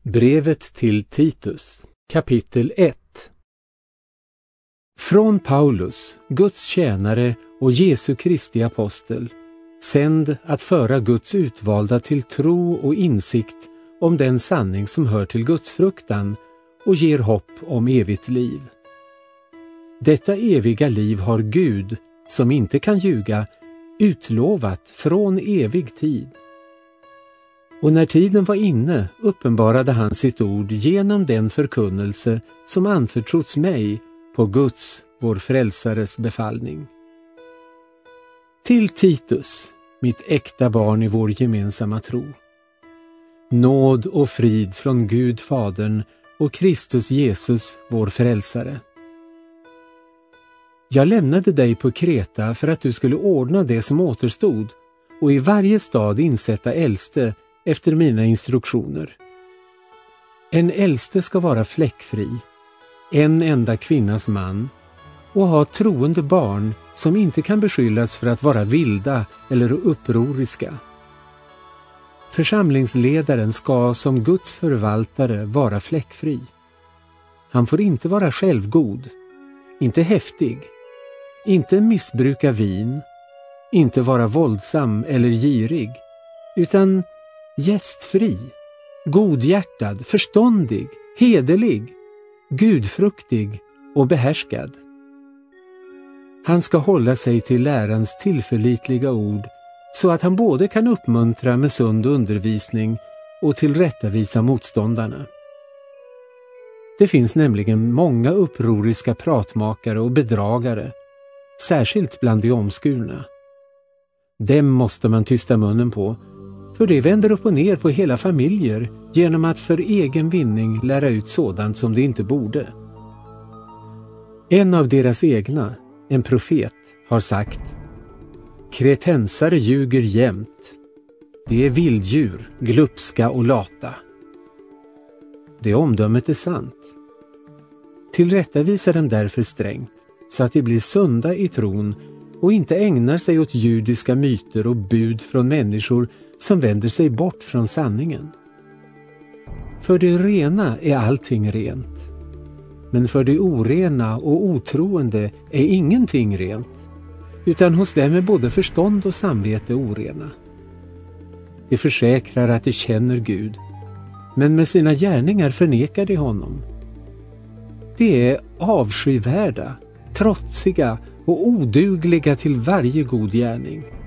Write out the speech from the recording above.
Brevet till Titus, kapitel 1. Från Paulus, Guds tjänare och Jesu Kristi apostel, sänd att föra Guds utvalda till tro och insikt om den sanning som hör till Guds fruktan och ger hopp om evigt liv. Detta eviga liv har Gud, som inte kan ljuga, utlovat från evig tid. Och när tiden var inne uppenbarade han sitt ord genom den förkunnelse som anförtrotts mig på Guds, vår frälsares befallning. Till Titus, mitt äkta barn i vår gemensamma tro. Nåd och frid från Gud Fadern och Kristus Jesus, vår frälsare. Jag lämnade dig på Kreta för att du skulle ordna det som återstod och i varje stad insätta äldste efter mina instruktioner. En äldste ska vara fläckfri, en enda kvinnas man och ha troende barn som inte kan beskyllas för att vara vilda eller upproriska. Församlingsledaren ska som Guds förvaltare vara fläckfri. Han får inte vara självgod, inte häftig, inte missbruka vin, inte vara våldsam eller girig, utan gästfri, godhjärtad, förståndig, hederlig, gudfruktig och behärskad. Han ska hålla sig till lärans tillförlitliga ord så att han både kan uppmuntra med sund undervisning och tillrättavisa motståndarna. Det finns nämligen många upproriska pratmakare och bedragare, särskilt bland de omskurna. Dem måste man tysta munnen på, för det vänder upp och ner på hela familjer genom att för egen vinning lära ut sådant som det inte borde. En av deras egna, en profet, har sagt: Kretensare ljuger jämt. Det är vilddjur, glupska och lata. Det omdömet är sant. Tillrättavisa dem därför strängt, så att de blir sunda i tron och inte ägnar sig åt judiska myter och bud från människor som vänder sig bort från sanningen. För det rena är allting rent, men för det orena och otroende är ingenting rent, utan hos dem är både förstånd och samvete orena. De försäkrar att de känner Gud, men med sina gärningar förnekar de honom. De är avskyvärda, trotsiga och odugliga till varje god gärning.